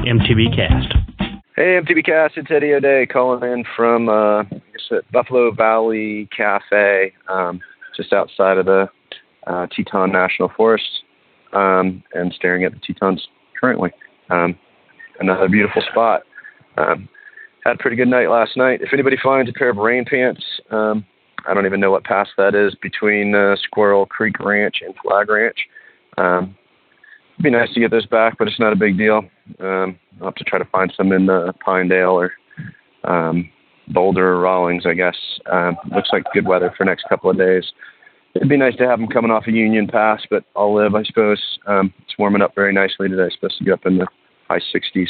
MTB Cast. Hey, MTB Cast, it's Eddie O'Day calling in from Buffalo Valley Cafe, just outside of the Teton National Forest, and staring at the Tetons currently. Another beautiful spot. Had a pretty good night last night. If anybody finds a pair of rain pants, I don't even know what pass that is between Squirrel Creek Ranch and Flag Ranch. It'd be nice to get those back, but it's not a big deal. I'll have to try to find some in Pinedale or Boulder or Rawlings, I guess. Looks like good weather for the next couple of days. It'd be nice to have them coming off a Union Pass, but I'll live, I suppose. It's warming up very nicely today. It's supposed to get up in the high 60s.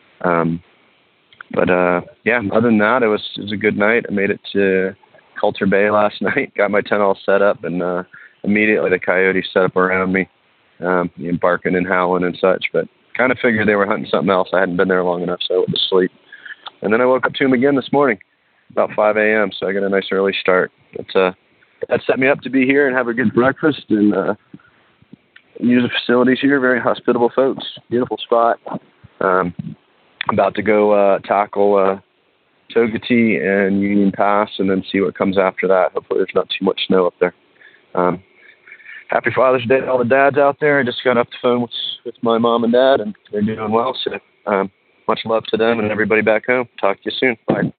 Yeah, other than that, it was a good night. I made it to Coulter Bay last night, got my tent all set up, and immediately the coyotes set up around me, barking and howling and such, but kind of figured they were hunting something else. I hadn't been there long enough, so I went to sleep. And then I woke up to them again this morning, about 5 a.m., so I got a nice early start. That set me up to be here and have a good breakfast and use the facilities here. Very hospitable folks. Beautiful spot. About to go tackle Togatee and Union Pass and then see what comes after that. Hopefully there's not too much snow up there. Happy Father's Day to all the dads out there. I just got off the phone with my mom and dad, and they're doing well. So much love to them and everybody back home. Talk to you soon. Bye.